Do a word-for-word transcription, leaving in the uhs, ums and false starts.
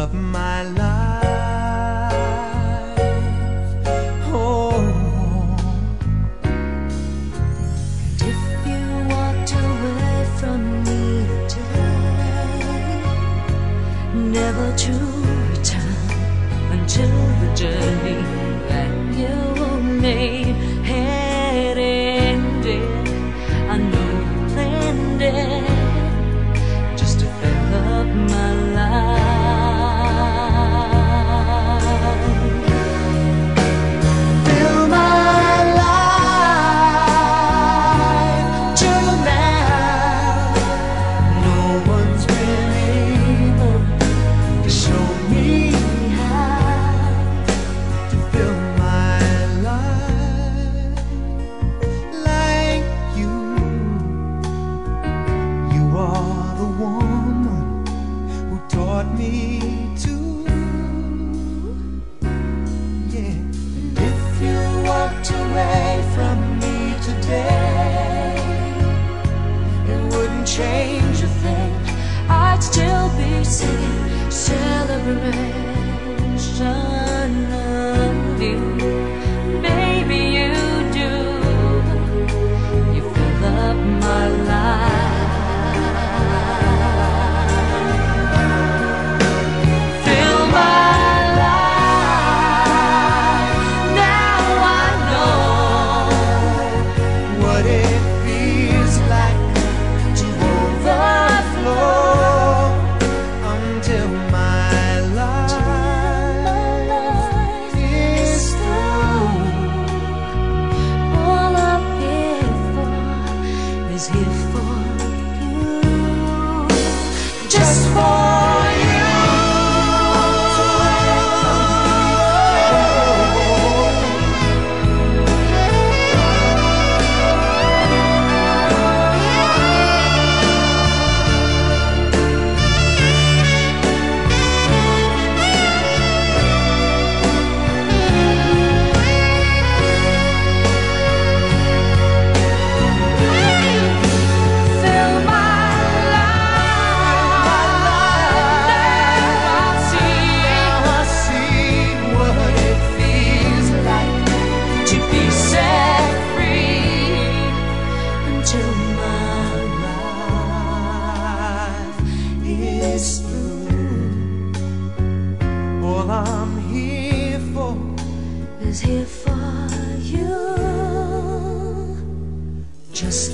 up my life. Oh, and if you walked away from me today, never to return until the journey that you made had ended. I know you planned it just to fill up my life. fill my life till now. No one's been able to show me how to fill my life like you. You are the woman who taught me to. Yeah. If you walked away from me today, it wouldn't change a thing. I'd still be singing celebration of you. Baby, you do. You fill up my life. Fill my life. Now I know What it feels like to overflow until my life is through. all I'm here for is here for you. Just for you. Fill my life. Now I see I see what it feels like to be set free until my life is through. All I'm here for is here for you. just